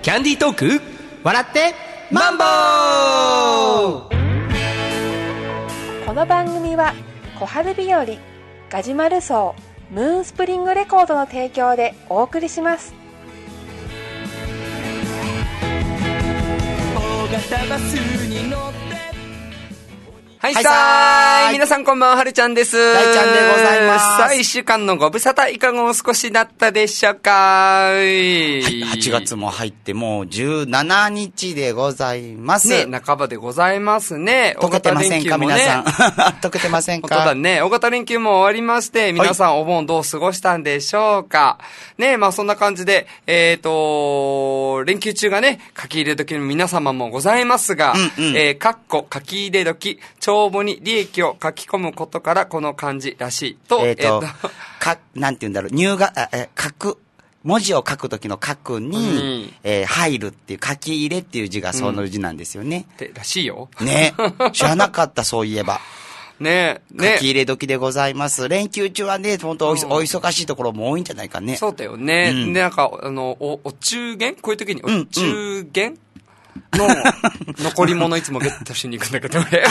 キャンディートーク笑ってマンボウ。 この番組は小春日和ガジュマルソームーンスプリングレコードの提供でお送りします。 大型バスに乗ってはいさーい、皆さんこんばんは、はるちゃんです。 大ちゃんでございます。 さあ、一週間のご無沙汰いかがお過ごしだったでしょうか。はい、 8月も入ってもう17日でございます。 ね、半ばでございますね。 溶けてませんか、皆さん。溶けてませんか。 本当だね。大型連休も終わりまして、皆さんお盆どう過ごしたんでしょうか。ね、まあそんな感じで、連休中がね、書き入れ時の皆様もございますが、かっこ書き入れ時、帳簿に利益を書き込むことからこの漢字らしいと、 なんて言うんだろう、書く、文字を書くときの書くに、入るっていう、書き入れっていう字がその字なんですよね。 らしいよ。 ね。知らなかった、そういえば。 ね。 書き入れ時でございます。連休中はね、本当お忙しいところも多いんじゃないかね。 そうだよね。で、なんか、お中元こういう時にお中元の残り物いつもゲットしに行くんだけどね。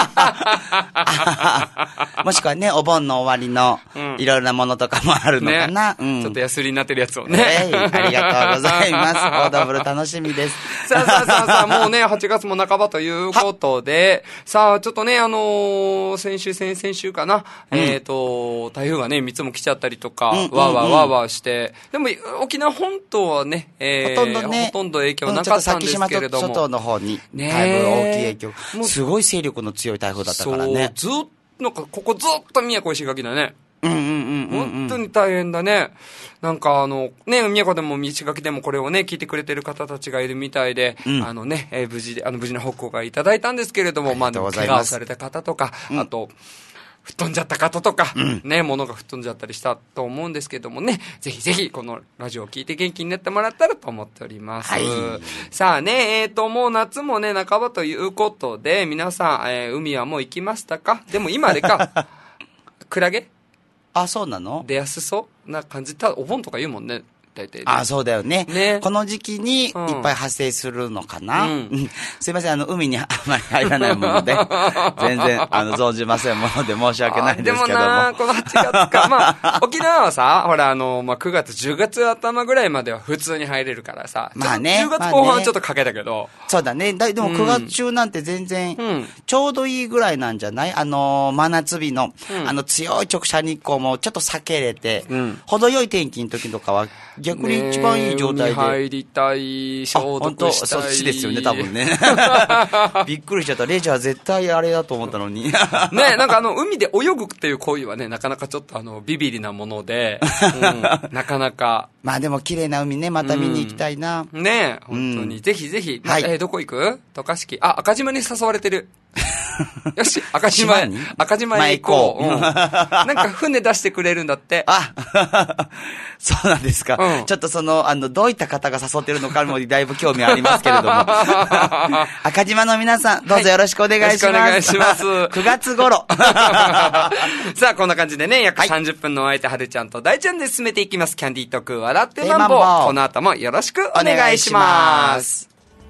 もしくはね、お盆の終わりのいろいろなものとかもあるのかな。 ちょっと安売りになってるやつをね。 ありがとうございます。オーダブル楽しみです。 さあ、もうね、8月も半ばということで、さあ、ちょっとね、先週かな、台風がね、3つも来ちゃったりとか、わーわーして、でも、沖縄本島はね、ほとんど影響なかったんですけれども。 諸島の方に、だいぶ大きい影響。すごい勢力の強い台風だったからね。 そう、なんかここずっと宮古石垣だね。本当に大変だね。なんか宮古でも石垣でもこれをね、聞いてくれてる方たちがいるみたいで、無事な報告がいただいたんですけれども、怪我をされた方とか、あと、吹っ飛んじゃった方とか、物が吹っ飛んじゃったりしたと思うんですけどもね、ぜひぜひこのラジオを聞いて元気になってもらったらと思っております。さあね、もう夏もね、半ばということで、皆さん、海はもう行きましたか？でも今あれか、クラゲ？ あ、そうなの？ 出やすそうな感じ。ただお盆とか言うもんね。大体ね。 あ、そうだよね。この時期にいっぱい発生するのかな。すいません、海にあまり入らないもので、全然、存じませんもので申し訳ないですけども。 でもな、この8月か。まあ、沖縄はさ、ほら、9月、10月頭ぐらいまでは普通に入れるからさ。 まあね。 10月後半はちょっとかけたけど。 そうだね。でも9月中なんて全然、ちょうどいいぐらいなんじゃない？真夏日の、強い直射日光もちょっと避けれて、程よい天気の時とかは、逆に一番いい状態で。 海入りたい、消毒したい。 そっちですよね、多分ね。びっくりしちゃった。レジャー絶対あれだと思ったのに。ね、 なんか海で泳ぐっていう行為はね、なかなかちょっとビビりなもので、なかなか。 まあでも綺麗な海ね、また見に行きたいな。 ね、本当に。ぜひぜひ。どこ行く？渡嘉敷。あ、赤島に誘われてる。よし、赤島へ行こう。なんか船出してくれるんだって。 あ、そうなんですか。ちょっとどういった方が誘ってるのかもだいぶ興味ありますけれども。赤島の皆さん、どうぞよろしくお願いします。よろしくお願いします。9月頃。 さあ、こんな感じでね、約30分のお相手、はるちゃんと大ちゃんで進めていきます。キャンディートーク笑ってマンボウ。この後もよろしくお願いします。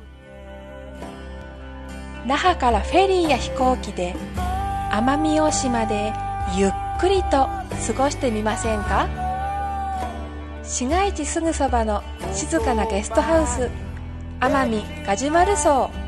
那覇からフェリーや飛行機で奄美大島でゆっくりと過ごしてみませんか？市街地すぐそばの静かなゲストハウス、奄美ガジュマルソー。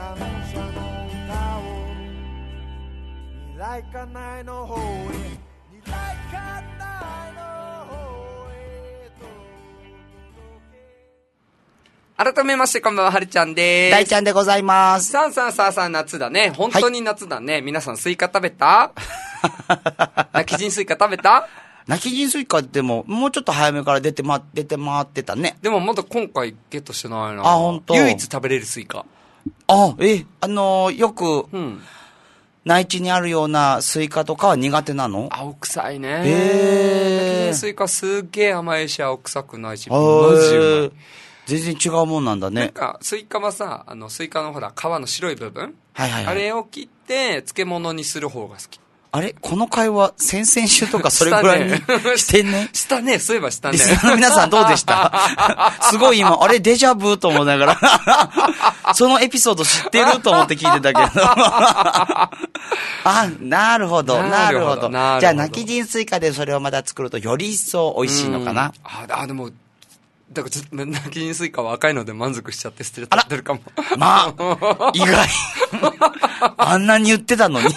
改めましてこんばんは、はるちゃんでーす。 大ちゃんでございます。 さあ、夏だね。本当に夏だね。皆さんスイカ食べた？泣き人スイカ食べた？ 泣き人スイカでも、もうちょっと早めから出て回ってたね。 でもまだ今回ゲットしてないな。 あ、本当。 唯一食べれるスイカ。 あ、よく、内地にあるようなスイカとかは苦手なの？ 青臭いね。泣き人スイカすっげえ甘いし、青臭くないし、マジうまい。 全然違うもんなんだね。 なんか、スイカはさ、スイカのほら、皮の白い部分、 あれを切って、漬物にする方が好き。 あれこの会話、先々週とかそれぐらいにしてんね。 したね、そういえばしたね。 リスナーの皆さんどうでしたすごい今、あれデジャブと思いながら、そのエピソード知ってると思って聞いてたけど。あ、なるほど、なるほど。じゃあ、泣き人スイカでそれをまた作るとより一層美味しいのかな。 でも、だからちょっと泣き人スイカは赤いので満足しちゃって捨てちゃってるかも。 まあ、意外。あんなに言ってたのに。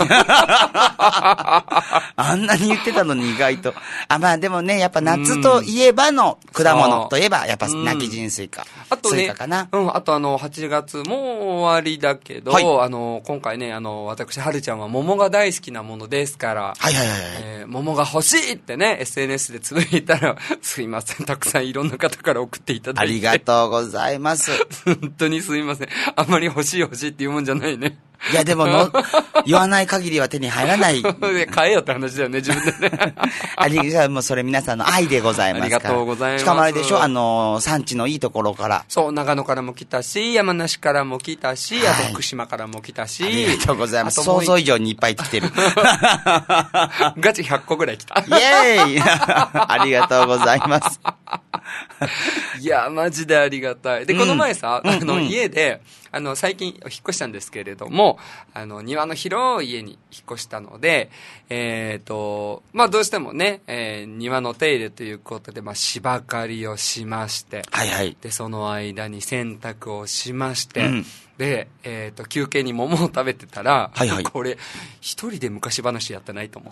あんなに言ってたのに意外と。まあでもね、やっぱ夏といえばの果物といえば、やっぱ泣き人スイカ。 あとね、 スイカかな。 あと8月もう終わりだけど、はい、今回ね、私、はるちゃんは桃が大好きなものですから、 はいはいはい。 桃が欲しいってね、SNS でつぶいたら、すいません、たくさんいろんな方から送っていただいて。 ありがとうございます。 本当にすいません。あんまり欲しいっていうもんじゃないね。 いやでも言わない限りは手に入らない。 買えよって話だよね、自分でね。 もうそれ皆さんの愛でございますから。 ありがとうございます。 しかもあれでしょ、産地のいいところから。 そう、長野からも来たし、山梨からも来たし、あと福島からも来たし。 ありがとうございます。想像以上にいっぱい来てる。 ガチ100個ぐらい来た。 イェーイありがとうございます。 いや、マジでありがたい。で、この前さ、家で、最近引っ越したんですけれども、庭の広い家に引っ越したので、まあ、どうしてもね、庭の手入れということで、まあ、芝刈りをしまして、 はいはい。 で、その間に洗濯をしまして、で、休憩に桃を食べてたら、はいはい、これ、一人で昔話やってないと思って。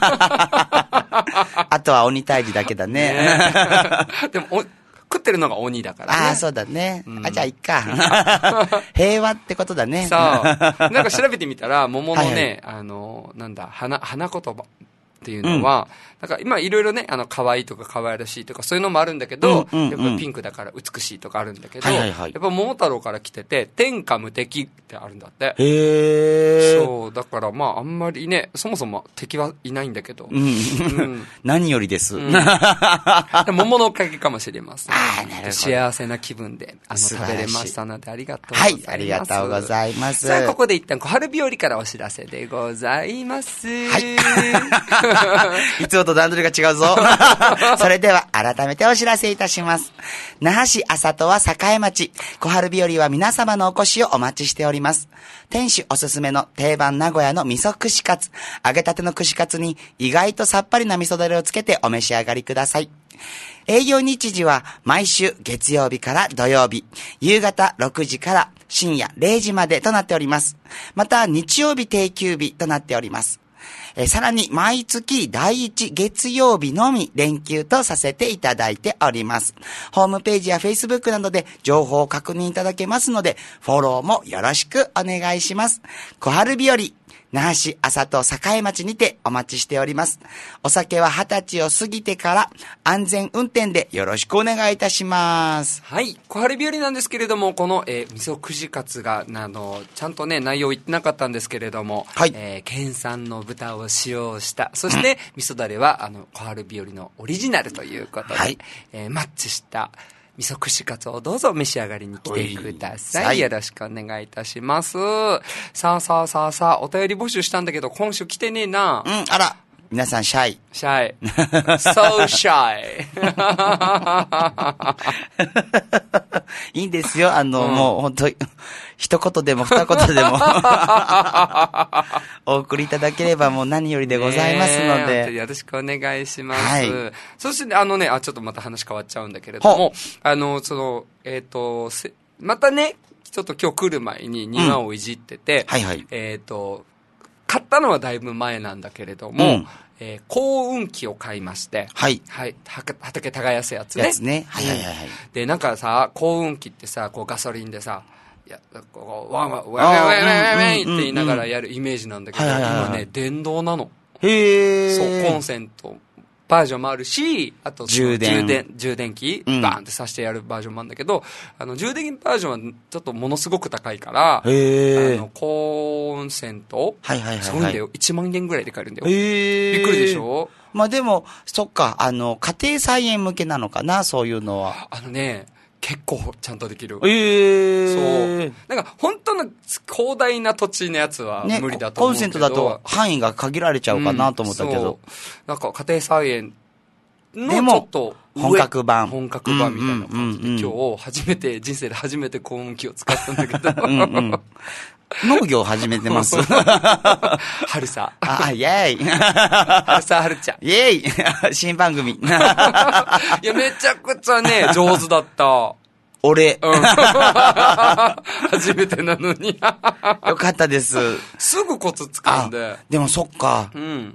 あとは鬼退治だけだね。 でも、食ってるのが鬼だからね。 ああ、そうだね。じゃあいっか。平和ってことだね。 そう。なんか調べてみたら、桃のね、はいはい、なんだ、花言葉っていうのは、なんか今いろいろね、可愛いとか可愛らしいとかそういうのもあるんだけど、やっぱピンクだから美しいとかあるんだけど、やっぱ桃太郎から来てて、天下無敵ってあるんだって。 へー。 そう、だからまああんまりね、そもそも敵はいないんだけど。 何よりです。 桃のおかげかもしれません。 なるほど。 幸せな気分で、食べれましたのでありがとうございます。 はい、ありがとうございます。 さあ、ここで一旦小春日和からお知らせでございます。はい。 いつもと段取りが違うぞ。それでは改めてお知らせいたします。那覇市麻戸は栄町。小春日和は皆様のお越しをお待ちしております。店主おすすめの定番名古屋の味噌串カツ。揚げたての串カツに意外とさっぱりな味噌だれをつけてお召し上がりください。営業日時は毎週月曜日から土曜日、夕方6時から深夜0時までとなっております。また日曜日定休日となっております。さらに毎月第1月曜日のみ連休とさせていただいております。ホームページや Facebook などで情報を確認いただけますので、フォローもよろしくお願いします。小春日和、那覇市麻戸栄町にてお待ちしております。お酒は20歳を過ぎてから安全運転でよろしくお願いいたします。 はい。小春日和なんですけれども、この、味噌串カツが、ちゃんとね、内容言ってなかったんですけれども、はい。県産の豚を使用した、そして、味噌だれは、小春日和のオリジナルということで、はい。マッチした、味噌串カツをどうぞ召し上がりに来てください。よろしくお願いいたします。さあ、お便り募集したんだけど、今週来てねえな。 あら。皆さんシャイ。 シャイ。so shy. いいんですよ。もう本当一言でも二言でもお送りいただければもう何よりでございますので。 よろしくお願いします。はい。そしてちょっとまた話変わっちゃうんだけれども、またね、ちょっと今日来る前に庭をいじってて、はいはい。買ったのはだいぶ前なんだけれども、耕運機を買いまして、はい。はい。畑耕すやつね。 やつね。はいはいはい。 で、なんかさ、耕運機ってさ、こうガソリンでさ、ワンって言いながらやるイメージなんだけど、今ね、電動なの。 へー。 そう、コンセント。バージョンもあるし、あと充電器、バーンって挿してやるバージョンもあるんだけど、充電バージョンはちょっとものすごく高いから、コンセント、はいはいはい、はい。そういうんだよ。1万円ぐらいで買えるんだよ。びっくりでしょ？ まあでも、そっか、家庭菜園向けなのかな、そういうのは。 結構ちゃんとできる。 そう。 なんか本当の広大な土地のやつは無理だと思うけど、 コンセントだと範囲が限られちゃうかなと思ったけど。 なんか家庭菜園のちょっと本格版みたいな感じで、今日人生で初めて耕運機を使ったんだけど。 農業始めてます。 春さ。 イェーイ。 春さ、春ちゃん。 イェーイ。新番組。いや、めちゃくちゃね、上手だった。 俺。 初めてなのに。 よかったです。 すぐコツつかんで。 でもそっか。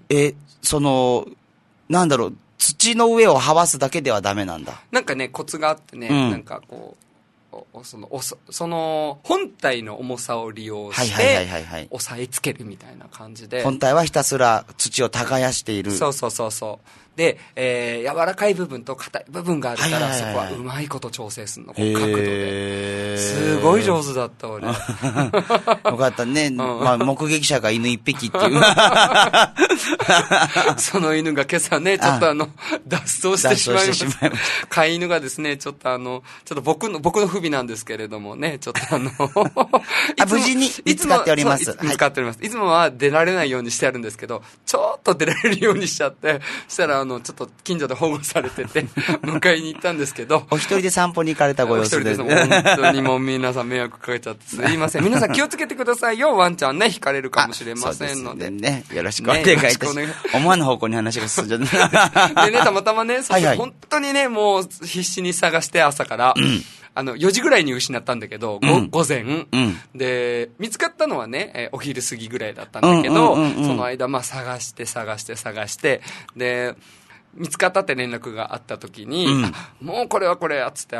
なんだろう、土の上を這わすだけではダメなんだ。 なんかね、コツがあってね、なんかこう、その本体の重さを利用して押さえつけるみたいな感じで、 本体はひたすら土を耕している。 そうで、柔らかい部分と硬い部分があるから、そこはうまいこと調整するの、こう角度ですごい上手だった俺。よかったね、まあ、目撃者が犬一匹っていうその犬が今朝ねちょっと脱走してしまいました飼い犬がですねちょっと僕の不備なんですけれどもね、ちょっと無事に見つかっております。 見つかっております。いつもは出られないようにしてあるんですけど、ちょっと出られるようにしちゃって、そしたらちょっと近所で保護されてて迎えに行ったんですけど、 お一人で散歩に行かれたご様子で、 お一人です。本当にもう皆さん迷惑かけちゃってすいません。皆さん気をつけてくださいよ。ワンちゃんね惹かれるかもしれませんのでね、よろしくお願いいたします。思わぬ方向に話が進んじゃったでね、たまたまね、本当にねもう必死に探して朝から、4時ぐらいに失ったんだけど、午前、で見つかったのはね、お昼過ぎぐらいだったんだけど、その間探してで見つかったって連絡があった時に、もうこれはっつって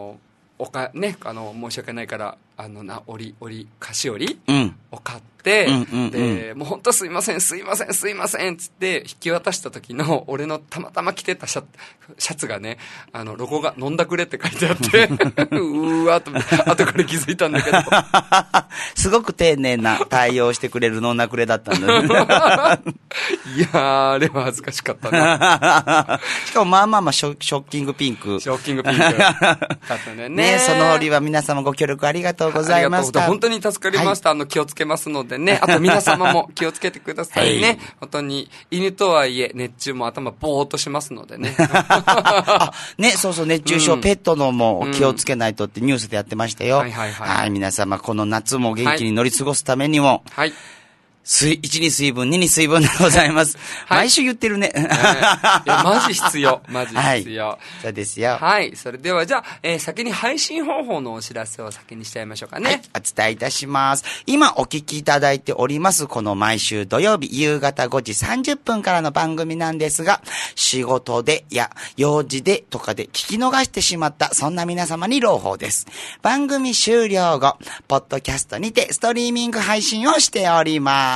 申し訳ないから菓子折りを買って、でもう本当すいませんっつって引き渡した時の俺のたまたま着てたシャツがね、ロゴが飲んだくれって書いてあってうーわと後から気づいたんだけどすごく丁寧な対応してくれる飲んだくれだったんだねいやーあれは恥ずかしかったなしかもまあショッキングピンクだったねその折は皆様ご協力ありがとうございました。 本当に助かりました。気をつけますのでね。あと皆様も気をつけてくださいね。本当に犬とはいえ熱中も頭ボーっとしますのでね。 そう熱中症、ペットのも気をつけないとってニュースでやってましたよ。皆様この夏も元気に乗り過ごすためにも。1に水分、2に水分でございます。毎週言ってるね。いや、マジ必要。 そうですよ。 はい。それでは、じゃあ、先に配信方法のお知らせを先にしちゃいましょうかね。 お伝えいたします。今お聞きいただいております、この毎週土曜日夕方5時30分からの番組なんですが、仕事でや用事でとかで聞き逃してしまった、そんな皆様に朗報です。番組終了後、ポッドキャストにてストリーミング配信をしております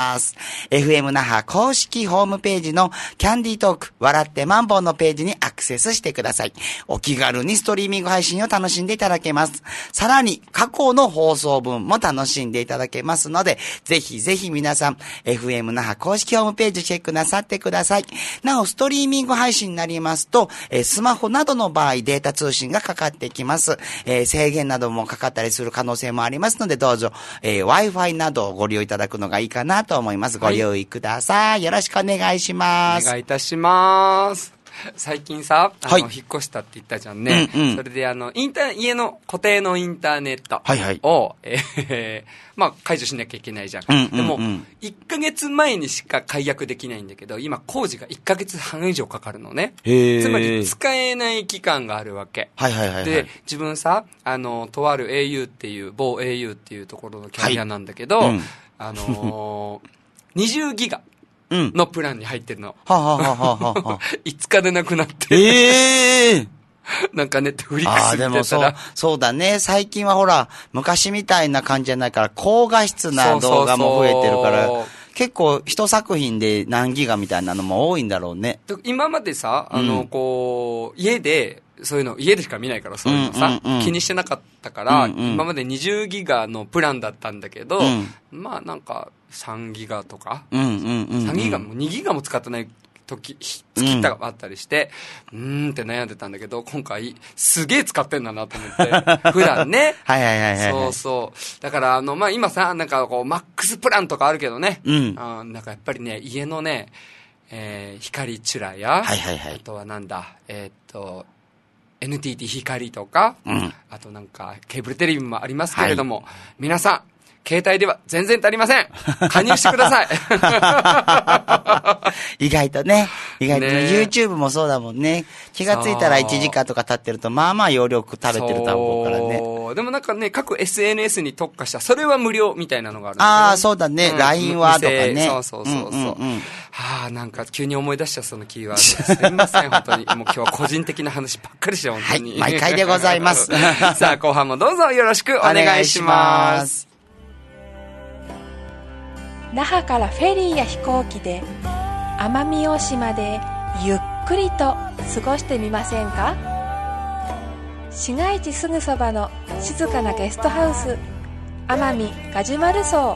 。FM 那覇公式ホームページのキャンディートーク笑ってマンボウのページにアクセスしてください。お気軽にストリーミング配信を楽しんでいただけます。さらに過去の放送分も楽しんでいただけますので、ぜひぜひ皆さん FM 那覇公式ホームページチェックなさってください。なおストリーミング配信になりますと、スマホなどの場合データ通信がかかってきます。制限などもかかったりする可能性もありますので、どうぞ、Wi-Fi などをご利用いただくのがいいかなと思います。ご留意ください。よろしくお願いします。 お願いいたします。最近さ、引っ越したって言ったじゃんね。それで家の固定のインターネットを、解除しなきゃいけないじゃん。でも、1ヶ月前にしか解約できないんだけど、今工事が1ヶ月半以上かかるのね。つまり使えない期間があるわけ。で、自分さ、とある au っていう、某 au っていうところのキャリアなんだけど、20ギガ。のプランに入ってるの。5日でなくなって。なんかネットフリックス見てたら。でもそうだね。最近はほら、昔みたいな感じじゃないから、高画質な動画も増えてるから、結構一作品で何ギガみたいなのも多いんだろうね。 今までさ、家で、そういうの、家でしか見ないから、そういうのさ、気にしてなかったから、今まで20ギガのプランだったんだけど、まあなんか、3ギガとか、3ギガも2ギガも使ってない時、月があったりして、って悩んでたんだけど、今回、すげえ使ってんだなと思って、普段ね。 はいはいはいはい。 そうそう。だから、まあ、今さ、なんかこう、マックスプランとかあるけどね。なんかやっぱりね、家のね、光チュラや、 はいはいはい。 あとはなんだ、NTT 光とか、あとなんか、ケーブルテレビもありますけれども、皆さん、携帯では全然足りません。加入してください。意外とね、YouTube もそうだもんね。気がついたら1時間とか経ってると、まあまあ容量食べてると思うからね。 でもなんかね、各 SNS に特化した、それは無料みたいなのがあるんだけど。 ああ、そうだね。LINE はとかね。 そう。はあ、なんか急に思い出したそのキーワード。すみません、本当に。もう今日は個人的な話ばっかりして、本当に。 はい、毎回でございます。 さあ、後半もどうぞよろしくお願いします。 那覇からフェリーや飛行機で奄美大島でゆっくりと過ごしてみませんか？市街地すぐそばの静かなゲストハウス奄美ガジュマル荘。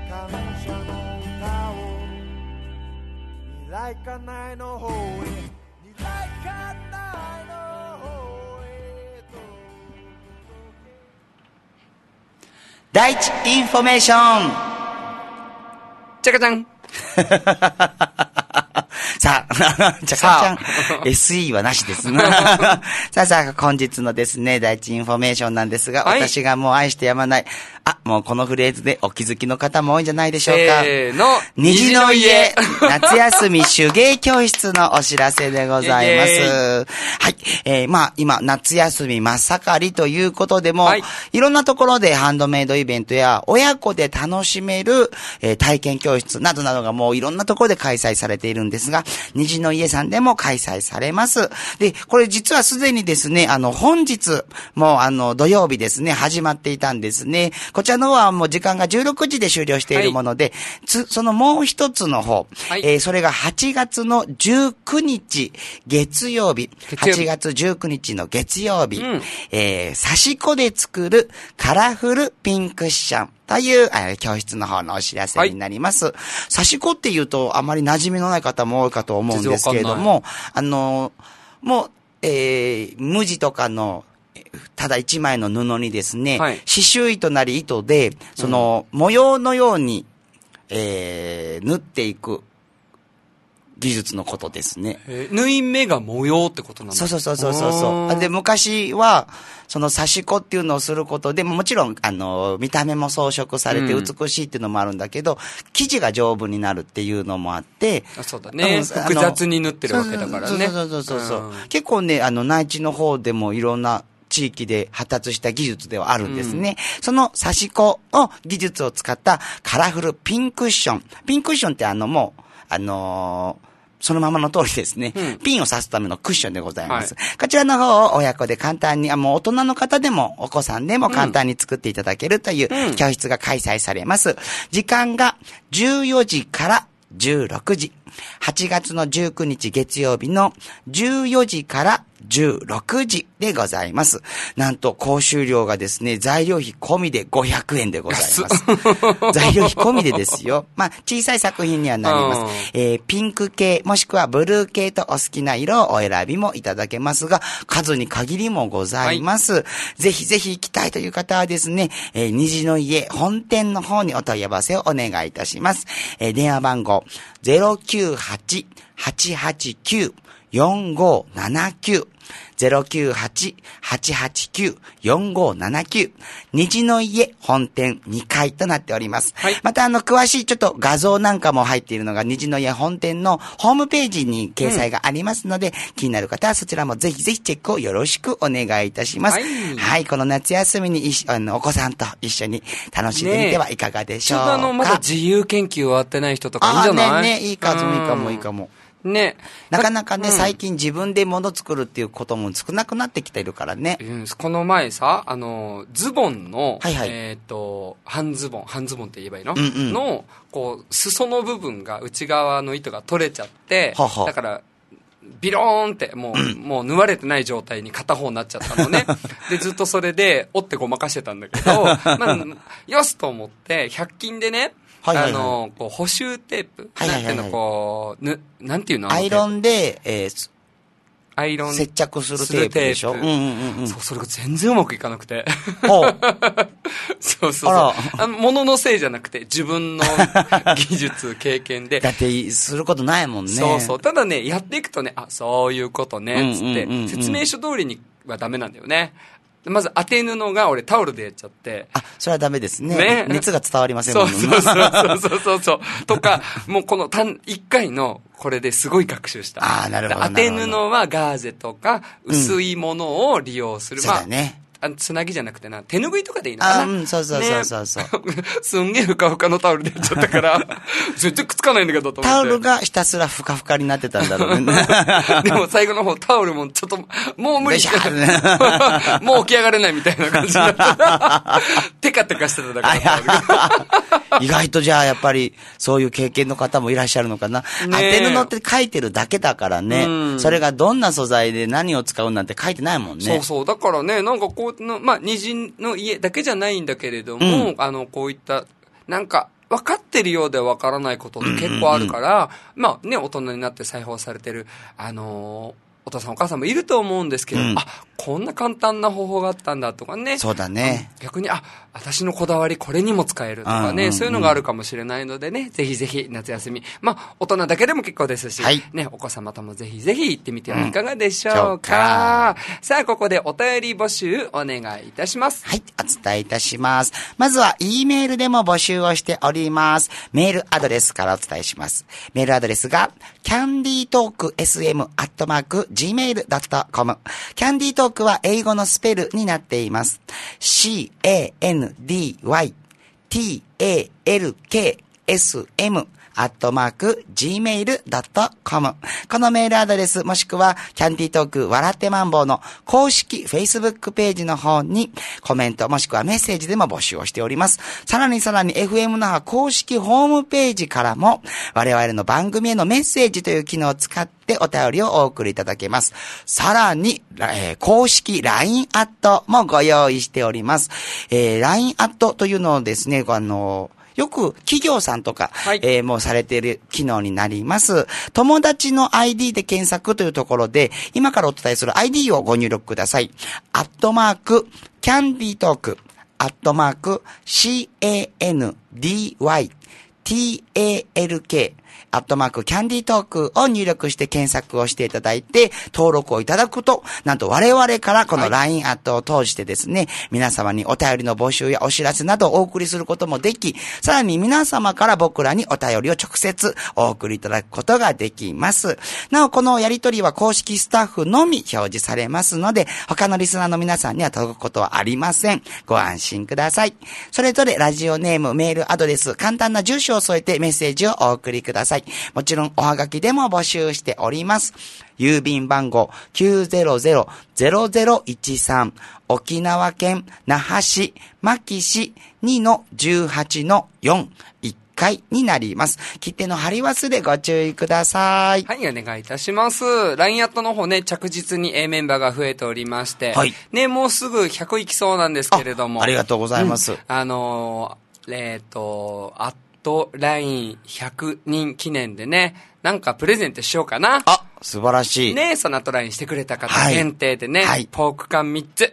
第一インフォメーション。 ちゃかちゃん。 さあ、ちゃかちゃん。SE はなしですな。さあ、本日のですね、第一インフォメーションなんですが、私がもう愛してやまない。もうこのフレーズでお気づきの方も多いんじゃないでしょうか。虹の家、夏休み手芸教室のお知らせでございます。はい。まあ、今、夏休み真っ盛りということでも、いろんなところでハンドメイドイベントや、親子で楽しめる、体験教室などなどがもういろんなところで開催されているんですが、虹の家さんでも開催されます。で、これ実はすでにですね、本日、もう土曜日ですね、始まっていたんですね。こちらの方はもう時間が16時で終了しているもので、そのもう一つの方、それが8月の19日月曜日、8月19日の月曜日、刺し子で作るカラフルピンクッションという教室の方のお知らせになります。刺し子っていうとあまり馴染みのない方も多いかと思うんですけれども、もう、無地とかのただ一枚の布にですね、刺繍糸なり糸で、その模様のように、縫っていく技術のことですね。 縫い目が模様ってことなんだ。 そう。で、昔は、その刺し子っていうのをすることで、もちろん、見た目も装飾されて美しいっていうのもあるんだけど、生地が丈夫になるっていうのもあって、 そうだね。複雑に縫ってるわけだからね。 そう。結構ね、内地の方でもいろんな地域で発達した技術ではあるんですね。その刺し子を技術を使ったカラフルピンクッション。ピンクッションってもう、そのままの通りですね、ピンを刺すためのクッションでございます。こちらの方を親子で簡単に、もう大人の方でもお子さんでも簡単に作っていただけるという教室が開催されます。時間が14時から16時。8月の19日月曜日の14時から16時でございます。なんと講習料がですね、材料費込みで500円でございます。材料費込みでですよ。まあ、小さい作品にはなります。ピンク系もしくはブルー系とお好きな色をお選びもいただけますが、数に限りもございます。ぜひぜひ行きたいという方はですね、虹の家本店の方にお問い合わせをお願いいたします。電話番号 098-889-4579 098-889-4579 虹の家本店2階となっております。また詳しいちょっと画像なんかも入っているのが虹の家本店のホームページに掲載がありますので、気になる方はそちらもぜひぜひチェックをよろしくお願いいたします。はい、この夏休みにお子さんと一緒に楽しんでみてはいかがでしょうか。 ちょっとまだ自由研究終わってない人とかいいんじゃない？ いいかも。ね。なかなかね、最近自分で物作るっていうことも少なくなってきているからね。 この前さ、ズボンの、半ズボンって言えばいいの？の、こう、裾の部分が内側の糸が取れちゃって、だから、ビローンって、もう縫われてない状態に片方になっちゃったのね。で、ずっとそれで折ってごまかしてたんだけど、よしと思って、100均でね、 はいはいはいこう補修テープ。 はいはいはいはいなんていうの、こう、なんていうのアイロンで、 アイロン。 接着するテープでしょ。 そう、それが全然うまくいかなくて。 ほう。 そうそうあそう。物のせいじゃなくて、自分の技術、経験で。 だって、することないもんね。 そうそう。ただね、やっていくとね、あ、そういうことね、つって、説明書通りにはダメなんだよね。まず当て布が俺タオルでやっちゃって。 あ、それはダメですね。 ね。 熱が伝わりませんもんね。 そう。とか、もうこの一回のこれですごい学習した。 ああ、なるほど。 当て布はガーゼとか薄いものを利用する。 そうだね。 つなぎじゃなくてな、手ぬぐいとかでいいのかな。 そう。 すんげえふかふかのタオルでやっちゃったから、絶対くっつかないんだけどと思って。 タオルがひたすらふかふかになってたんだろうね。 でも最後の方タオルもちょっと、もう無理して、もう起き上がれないみたいな感じになった。テカテカしてただから意外とじゃあやっぱりそういう経験の方もいらっしゃるのかな。当て布って書いてるだけだからね。それがどんな素材で何を使うなんて書いてないもんね。 そう。だからね、なんかこう、虹の家だけじゃないんだけれども、こういった、なんか、分かってるようで分からないことって結構あるから、大人になって裁縫されてる、お父さんお母さんもいると思うんですけど、こんな簡単な方法があったんだとかね。 そうだね。 逆に、私のこだわりこれにも使えるとかね、そういうのがあるかもしれないのでね、ぜひぜひ夏休み、大人だけでも結構ですし、ね、お子様ともぜひぜひ行ってみてはいかがでしょうか。さあ、ここでお便り募集お願いいたします。 はい、お伝えいたします。まずは、E メールでも募集をしております。メールアドレスからお伝えします。メールアドレスが、candytalksm@gmail.com。キャンディートークは英語のスペルになっています。candytalksm@gmail.com。このメールアドレスもしくはキャンディートーク笑ってマンボウの公式 Facebook ページの方にコメントもしくはメッセージでも募集をしております。さらに FM 那覇公式ホームページからも我々の番組へのメッセージという機能を使ってお便りをお送りいただけます。さらに、公式 LINE アットもご用意しております。LINE アットというのをですね、よく企業さんとか、もうされている機能になります。友達の ID で検索というところで、今からお伝えする ID をご入力ください。キャンディートーク、CANDYTALK、キャンディートークを入力して検索をしていただいて、登録をいただくと、なんと我々からこの LINE アットを通してですね、皆様にお便りの募集やお知らせなどをお送りすることもでき、さらに皆様から僕らにお便りを直接お送りいただくことができます。なお、このやり取りは公式スタッフのみ表示されますので、他のリスナーの皆さんには届くことはありません。ご安心ください。それぞれラジオネーム、メールアドレス、簡単な住所を添えてメッセージをお送りください。もちろんおはがきでも募集しております。郵便番号 900-0013 沖縄県那覇市牧市 2-18-4 1回になります。切手の貼り忘れご注意ください。 はい、お願いいたします。LINE アットの方ね、着実にメンバーが増えておりまして、ね、もうすぐ100いきそうなんですけれども。 ありがとうございます。 LINE100 人記念でね、なんかプレゼントしようかな。 素晴らしい。 ね、その後 LINE してくれた方限定でね、ポーク缶3つ。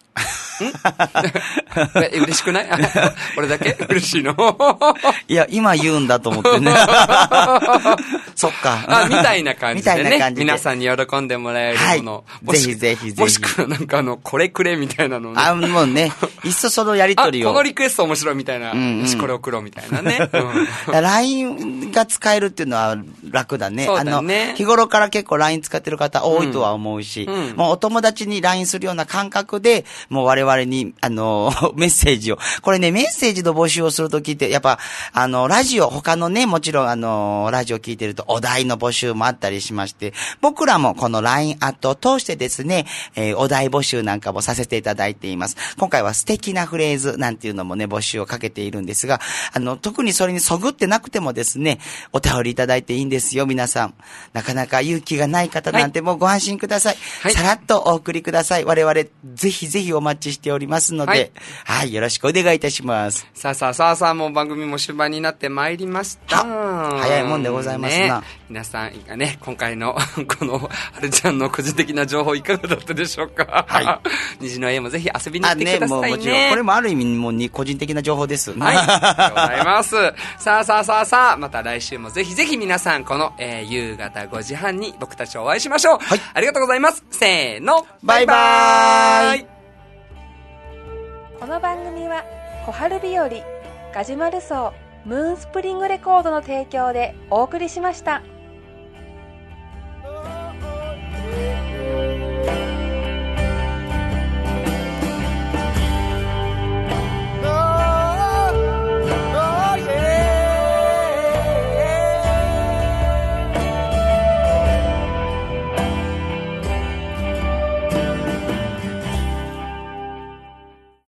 嬉しくない？俺だけ嬉しいの？ いや、今言うんだと思ってね。そっか。 みたいな感じでね。皆さんに喜んでもらえるもの。 ぜひぜひぜひ。 もしくはなんかこれくれみたいなのね。 もうね、いっそそのやりとりを。 このリクエスト面白いみたいな。これ送ろうみたいなね。 LINE が使えるっていうのは楽だね。 そうだね。 日頃から結構 LINE 使ってる方多いとは思うし、もうお友達に LINE するような感覚で、もう我々に、メッセージを。これね、メッセージの募集をするときって、やっぱ、ラジオ、他のね、もちろんラジオ聞いてるとお題の募集もあったりしまして、僕らもこの LINE アットを通してですね、お題募集なんかもさせていただいています。今回は素敵なフレーズなんていうのもね、募集をかけているんですが、特にそれにそぐってなくてもですね、お便りいただいていいんですよ、皆さん。なかなか勇気がない方なんてもうご安心ください。さらっとお送りください。我々、ぜひぜひお待ちしておりますので、はい、よろしくお願いいたします。 さあ、もう番組も終盤になってまいりました。 早いもんでございますな。 皆さんがね、今回のこのはるちゃんの個人的な情報いかがだったでしょうか。はい。虹の家もぜひ遊びに来てくださいね。もうもちろん。 これもある意味もう個人的な情報です。 はい。ありがとうございます。さあ、また来週もぜひぜひ皆さんこの、夕方5時半に僕たちお会いしましょう。はい。ありがとうございます。せーの。 バイバーイ。 この番組は小春日和ガジュマル荘ムーンスプリングレコードの提供でお送りしました。